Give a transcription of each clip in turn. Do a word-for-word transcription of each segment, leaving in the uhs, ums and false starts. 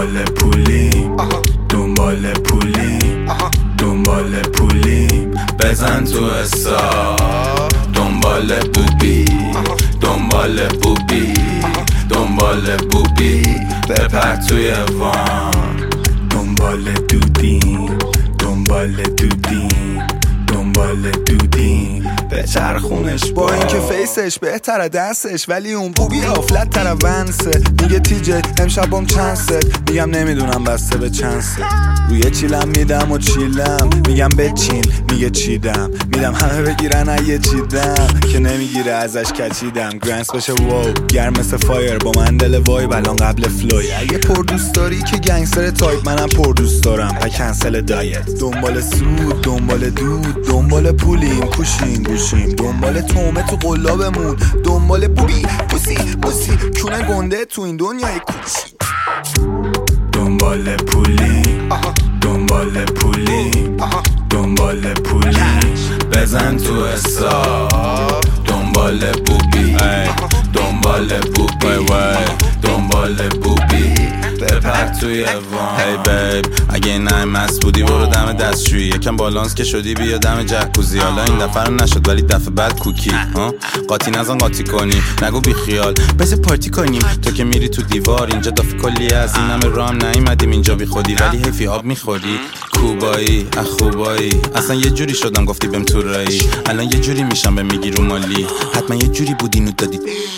دنبال پولیم دنبال پولیم دنبال پولیم بزن تو حساب دنبال بوبی دنبال بوبی دنبال بوبی بپر توی وان دنبال دودیم دنبال دودیم دنبال دودیم به چرخونش با اینکه فیسش بهتره دستش ولی اون بوبی آفلت تره ونسه میگه تیجه امشبم چند ست میگم نمیدونم بسته به چند ست روی چیلم میدم و چیلم میگم بچین میگه چیدم میدم همه بگیرن اگه چیدم که نمیگیره ازش کچیدم گرنس بشه واو گرم مثل فایر با من دل وای بلان قبل فلوی اگه پر دوست داری که گنگستر تایپ منم پر دوست دارم پا کنسل دایت دنبال سود دنبال دود دنبال پولیم پوشیم گوشیم دنبال تومه تو قلابمون دنبال بوبی بوسی بوسی کونه گنده تو این دنیای کوچی دنبال پولیم دنبال پولیم دنبال پولیم بزن تو حساب دنبال بوبی دنبال بوبی دنبال بوبی بپر توی وان هی بیب اگه این نای مست بودی برو دم دستشویی یکم بالانس که شدی بیا دم جکوزی حالا این دفعه رو نشد ولی دفعه بعد کوکی ها قاطی نزن قاطی کنی نگو بی خیال بس پارتی کنیم تو که میری تو دیوار اینجا دافی کلی از این همه رام نیومدیم اینجا بی خودی ولی حیفی آب میخوری کوبایی اخوبایی اصلا یه جوری شدم گفتی بهم تو رایی الان یه جوری میشم به میگی رو مالی حتما یه جوری بودی نو دادی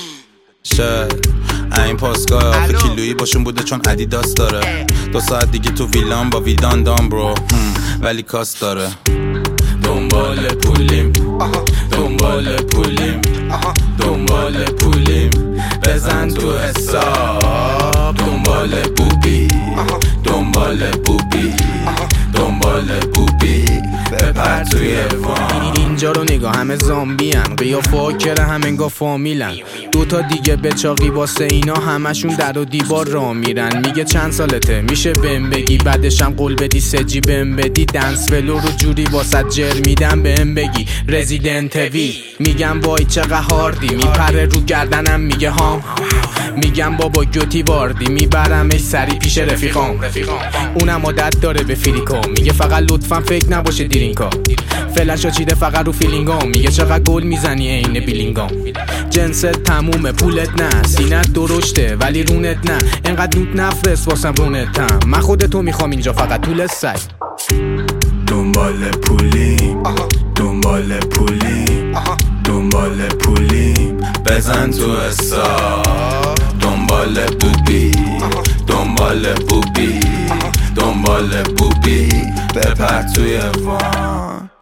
شاید این پاسگاه آخه کیلویی باشون بوده چون ادیداس داره دو ساعت دیگه تو ویلان با ویدان دام برو ولی کاس داره دنبال پولیم دنبال پولیم دنبال پولیم بزن تو حساب دنبال بوبی دنبال بوبی دنبال بوبی بپر توی وان اینجا رو نگاه همه زامبی هن قیافه ها کره همه انگا فامیلن دوتا دیگه بچاقی واسه اینا همشون در و دیوار را میرن میگه چند سالته میشه بهم بگی بعدشم قول بدی سجی بهم بدی دنس ولو رو جوری واسه جر میدم بهم بگی رزیدنت وی میگم وای چقدر هاردی میپره رو گردنم میگه هام میگم بابا گوتی واردی میبرمش سری پیش رفیقام اونم عادت داره به فریکا میگه فقط لطفا فکر نباشه دیرینکا فلشا چیده فقط رو فیلینگام میگه چقدر گل میزنی عین بیلینگام جنست تمومه پولت نه سینت درشته ولی رونت نه انقدر نوت نفرست واسم رونتم من خودتو میخوام اینجا فقط طول سگ دنبال پولیم دنبال پولیم دنبال پولیم بزن تو حساب دنبال بوبی دنبال بوبی دنبال بوبی بپر توی وان